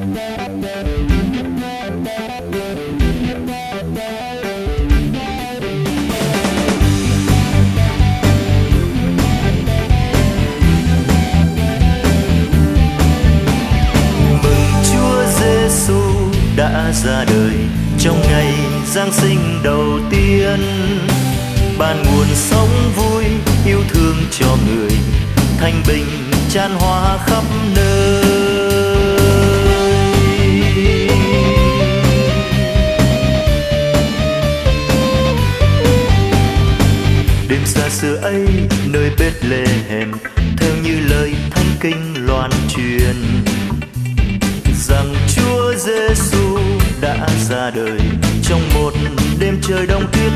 Đã ra đời trong ngày Giáng sinh đầu tiên, ban nguồn sống vui yêu thương cho người, thanh bình chan hòa khắp nơi. Đêm xa xưa ấy nơi Bethlehem, theo như lời thánh kinh loan truyền rằng Chúa Giêsu đã ra đời trong một đêm trời đông tuyết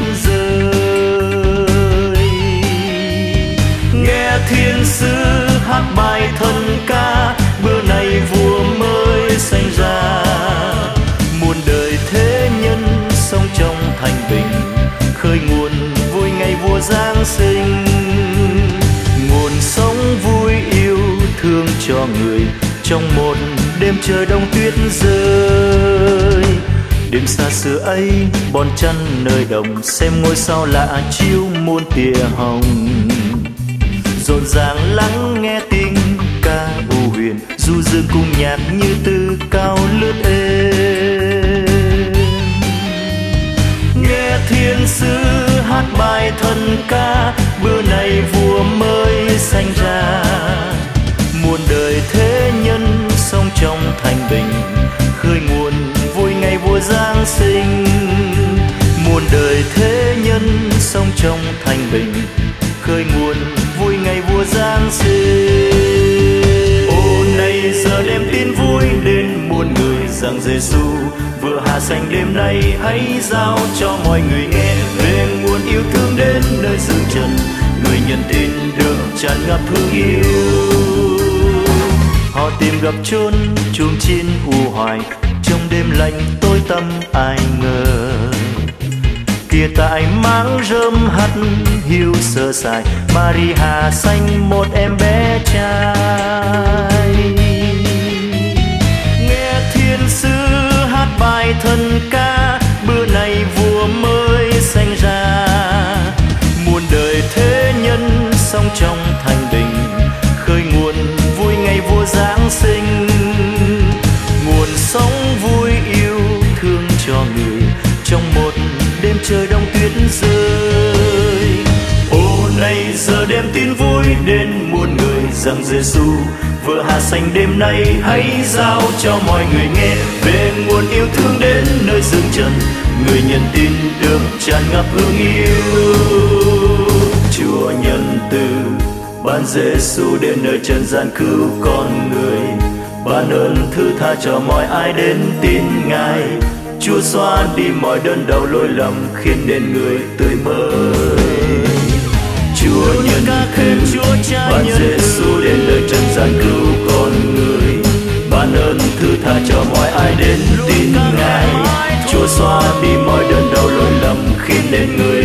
rơi. Nghe thiên sứ hát bài thần ca, bữa nay vua mới sanh ra. Muôn đời thế nhân sống trong thanh bình, khơi nguồn vui ngày vua Giáng sinh. Nguồn sống vui yêu thương cho người trong một đêm trời đông tuyết rơi. Đêm xa xưa ấy bon chăn nơi đồng, xem ngôi sao lạ chiếu muôn tia hồng. Rộn ràng lắng nghe tiếng ca u huyền, du dương cùng nhạc như từ cao lướt êm. Nghe thiên sứ hát bài thần ca, bữa nay vua mới sanh ra. Muôn đời thế nhân sống trong thanh bình, khơi nguồn vui ngày vua Giáng sinh. Muôn đời thế nhân sống trong thanh bình, khơi nguồn vui ngày vua Giáng sinh. Ô này giờ đem tin vui đến muôn người rằng Giêsu vừa hạ sanh đêm nay, hãy giao cho mọi người nghe về nguồn yêu thương đến nơi dương trần. Người nhận tin được tràn ngập thương yêu, họ tìm gặp chốn chuông chín u hoài, trong đêm lạnh tối tăm ai ngờ. Kìa tại máng rơm hắt hiu sơ sài, Maria sanh một em bé trai. Nghe thiên sứ hát bài thần ca, bữa nay vua mới sanh ra. Muôn đời thế nhân sống trong thanh bình, khơi nguồn vui ngày vua Giáng sinh. Nguồn sống vui yêu thương cho người trong một đêm trời đông tuyết rơi. Ô này giờ đem tin vui đến muôn người rằng Giêsu vừa hạ sanh đêm nay, hãy giao cho mọi người nghe về nguồn yêu thương đến nơi dương trần. Người nhận tin được tràn ngập hương yêu, Chúa nhân từ ban Giêsu đến nơi trần gian cứu con người, ban ơn thứ tha cho mọi ai đến tin Ngài. Chúa xóa đi mọi đớn đau lỗi lầm, khiến nên người tươi mới. Chúa nhân từ ban Giêsu đến nơi trần gian cứu con người, ban ơn thứ tha cho mọi ai đến tin Ngài. Chúa xóa đi mọi đớn đau lỗi lầm, khiến nên người